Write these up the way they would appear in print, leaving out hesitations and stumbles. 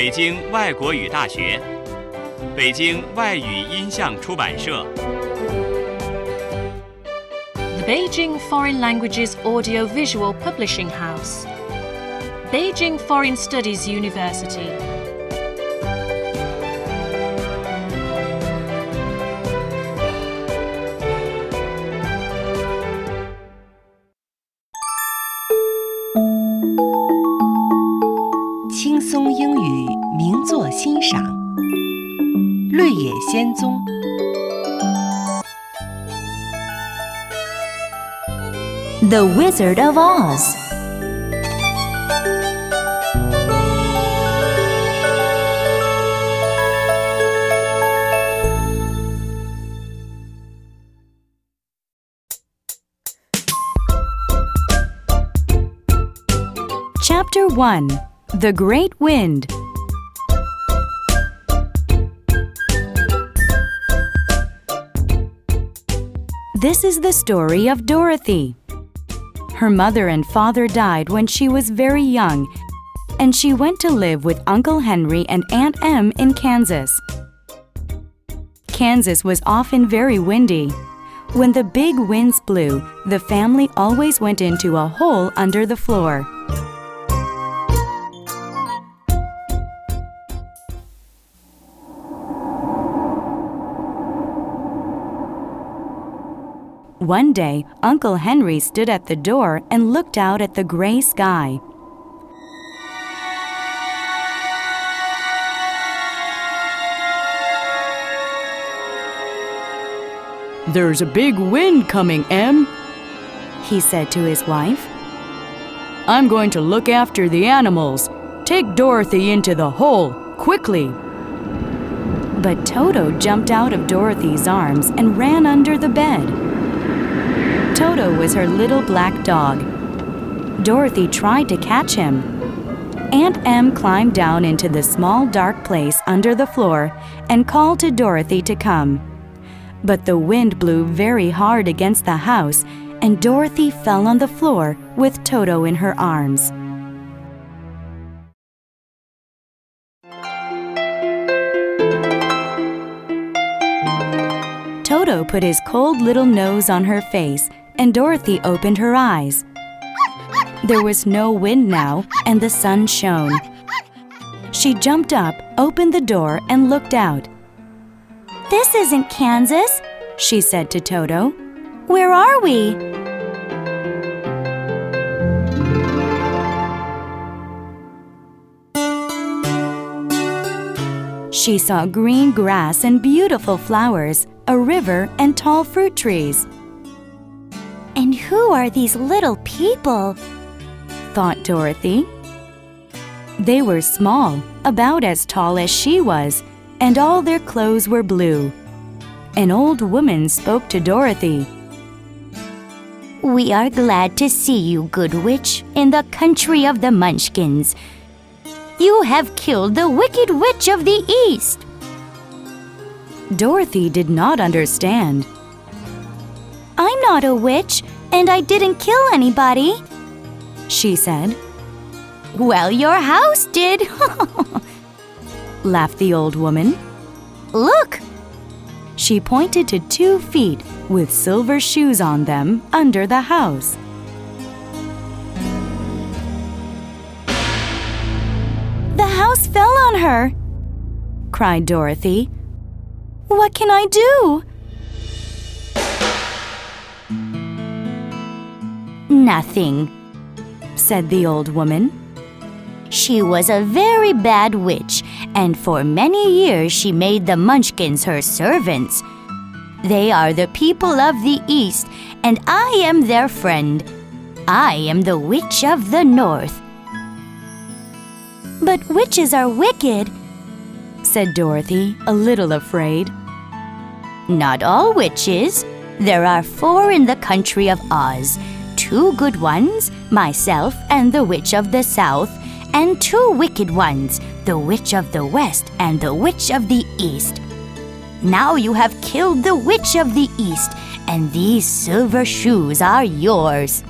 北京外国语大学、北京外语音像出版社。 The Beijing Foreign Languages Audio-Visual Publishing House, Beijing Foreign Studies University. 轻松英语名作欣赏，绿野仙踪。 The Wizard of Oz. Chapter 1. The Great Wind. This is the story of Dorothy. Her mother and father died when she was very young, and she went to live with Uncle Henry and Aunt Em in Kansas. Kansas was often very windy. When the big winds blew, the family always went into a hole under the floor. One day, Uncle Henry stood at the door and looked out at the gray sky. "There's a big wind coming, Em," he said to his wife. "I'm going to look after the animals. Take Dorothy into the hole, quickly." But Toto jumped out of Dorothy's arms and ran under the bed. Toto was her little black dog. Dorothy tried to catch him. Aunt Em climbed down into the small dark place under the floor and called to Dorothy to come. But the wind blew very hard against the house, and Dorothy fell on the floor with Toto in her arms. Toto put his cold little nose on her face, and Dorothy opened her eyes. There was no wind now, and the sun shone. She jumped up, opened the door, and looked out. "This isn't Kansas," she said to Toto. "Where are we?" She saw green grass and beautiful flowers, a river, and tall fruit trees. "And who are these little people?" thought Dorothy. They were small, about as tall as she was, and all their clothes were blue. An old woman spoke to Dorothy. "We are glad to see you, good witch, in the country of the Munchkins. You have killed the wicked witch of the East." Dorothy did not understand. "I'm not a witch, and I didn't kill anybody," she said. "Well, your house did," laughed the old woman. "Look!" She pointed to 2 feet with silver shoes on them under the house. "The house fell on her!" cried Dorothy. "What can I do?" "Nothing," said the old woman. "She was a very bad witch, and for many years she made the Munchkins her servants. They are the people of the East, and I am their friend. I am the Witch of the North." "But witches are wicked," said Dorothy, a little afraid. "Not all witches. There are 4 in the country of Oz. 2 good ones, myself and the Witch of the South, and 2 wicked ones, the Witch of the West and the Witch of the East. Now you have killed the Witch of the East, and these silver shoes are yours."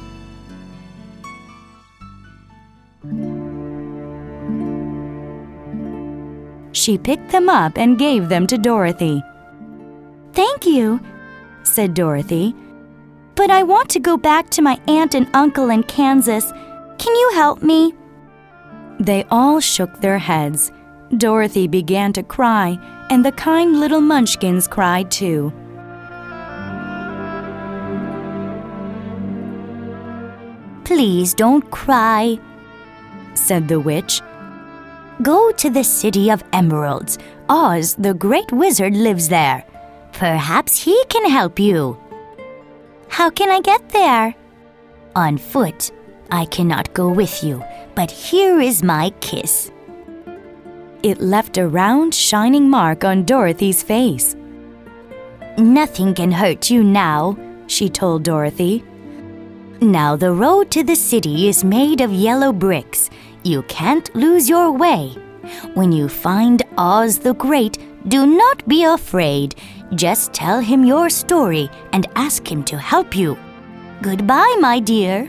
She picked them up and gave them to Dorothy. "Thank you," said Dorothy. "But I want to go back to my aunt and uncle in Kansas. Can you help me?" They all shook their heads. Dorothy began to cry, and the kind little Munchkins cried too. "Please don't cry," said the witch. "Go to the City of Emeralds. Oz, the great wizard, lives there. Perhaps he can help you." "How can I get there?" "On foot. I cannot go with you, but here is my kiss." It left a round, shining mark on Dorothy's face. "Nothing can hurt you now," she told Dorothy. "Now the road to the city is made of yellow bricks. You can't lose your way. When you find Oz the Great, do not be afraid. Just tell him your story and ask him to help you. Goodbye, my dear."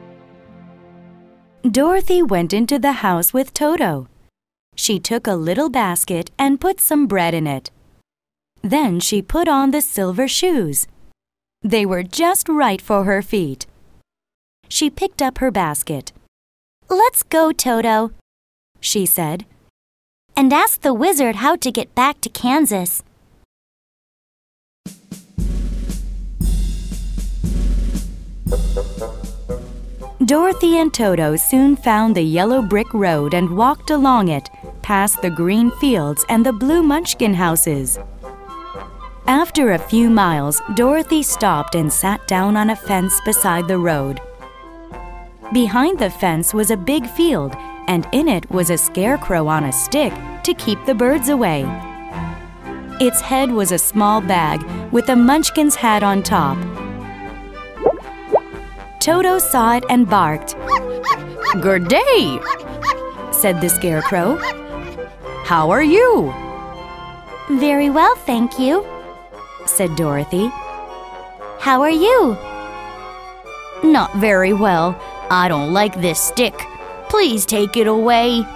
Dorothy went into the house with Toto. She took a little basket and put some bread in it. Then she put on the silver shoes. They were just right for her feet. She picked up her basket. "Let's go, Toto," she said, "and ask the wizard how to get back to Kansas." Dorothy and Toto soon found the yellow brick road and walked along it, past the green fields and the blue Munchkin houses. After a few miles, Dorothy stopped and sat down on a fence beside the road. Behind the fence was a big field, and in it was a scarecrow on a stick to keep the birds away. Its head was a small bag with a Munchkin's hat on top. Toto saw it and barked. "Good day," said the scarecrow. "How are you?" "Very well, thank you," said Dorothy. "How are you?" "Not very well. I don't like this stick. Please take it away."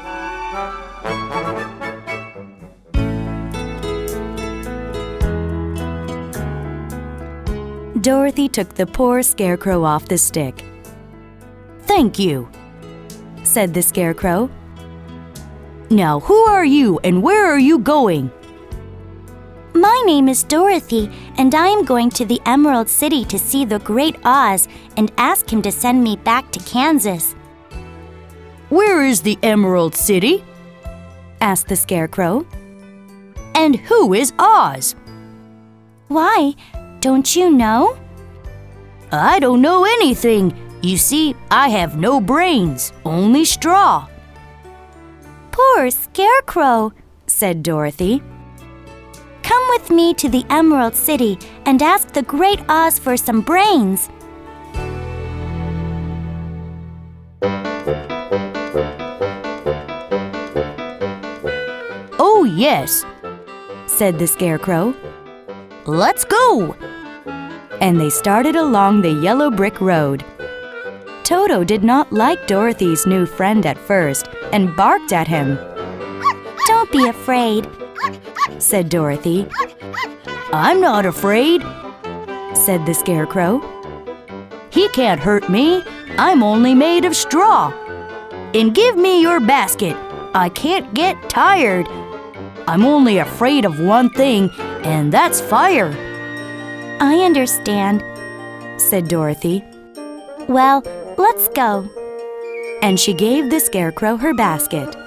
Dorothy took the poor scarecrow off the stick. "Thank you," said the scarecrow. "Now who are you and where are you going?" "My name is Dorothy, and I am going to the Emerald City to see the Great Oz and ask him to send me back to Kansas." "Where is the Emerald City?" asked the scarecrow. "And who is Oz?" "Why, don't you know?" "I don't know anything. You see, I have no brains, only straw." "Poor scarecrow," said Dorothy. "Come with me to the Emerald City and ask the Great Oz for some brains." "Oh, yes," said the scarecrow. "Let's go!" And they started along the yellow brick road. Toto did not like Dorothy's new friend at first and barked at him. "Don't be afraid," said Dorothy. "I'm not afraid," said the scarecrow. "He can't hurt me. I'm only made of straw. And give me your basket. I can't get tired. I'm only afraid of one thing, and that's fire." "I understand," said Dorothy. "Well, let's go." And she gave the scarecrow her basket.